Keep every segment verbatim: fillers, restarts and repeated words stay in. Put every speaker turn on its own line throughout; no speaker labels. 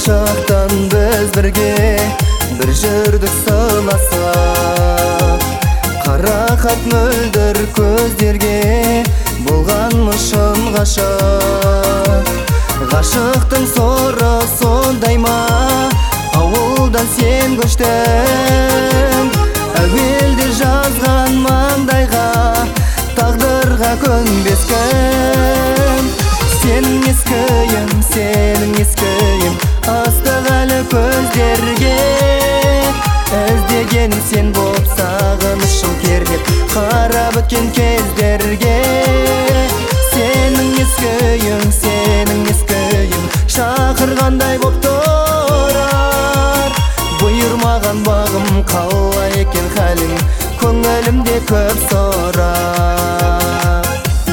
чақтан біз бірге бір жүрдік сыйласып, қарақат мөлдір көздерге болғанмышын ғашық. Ғашықтың соры сондай ма, ауылдан сен көштің. Әуелде жазған маңдайға, тағдырға көнбес кім. Сенің ескіім, сенің ескіім, астық әлі көздерге. Іздегенім сен боп, сағынышым кернеп, қарап өткен кездерге. Сенің ескіім, сенің ескіім, шақырғандай боп тұрар. Бұйырмаған бағым, қалай екен хәлің, көңілімде көп сұрар.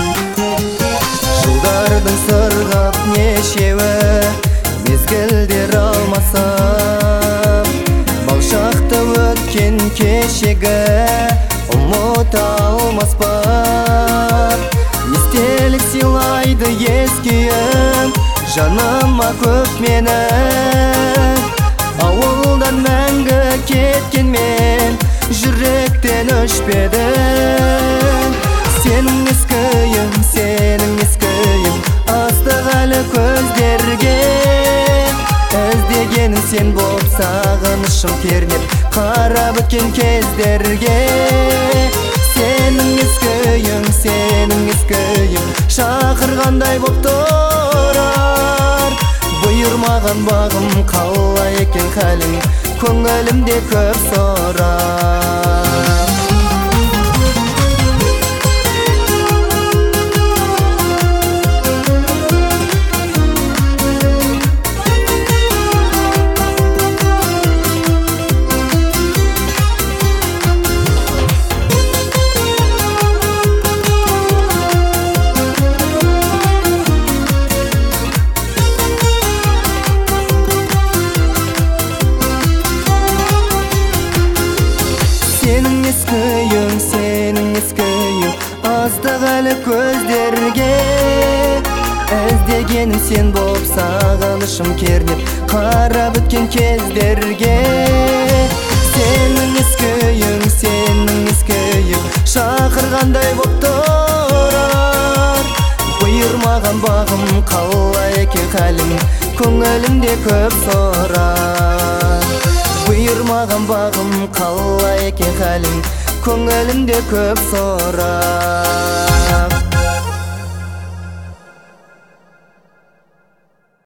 Жылдардың сырғап нешеуі, мезгілдер алмасып, балшақты өткен кешегі ұмыта алмас бар. Естелік сыйлайды ескиім, жаныма көп менің. Ауылдан мәңгі кеткен мен, жүректен өшпедім. Сенің ескиім, сенің ескиім, астық әлі көздерге. Іздегенім сен боп, сағынышым кернеп, қарап өткен кездерге. Сенің ескиім, сенің ескиім, шақырғандай боп тұрар. Бұйырмаған бағым, қалай екен хәлің, көңілімде көп сұрар. Сенің ескиім, сенің ескиім, астық әлі көздерге. Іздегенім сен боп, сағынышым кернеп, қарап өткен кездерге. Сенің ескиім, сенің ескиім, шақырғандай боп тұрар. Бұйырмаған бағым, қалай екен хәлің, көңілімде көп сұрар. Бұйырмаған бағым, қалай екен хәлің, көңілімде көп сұрар.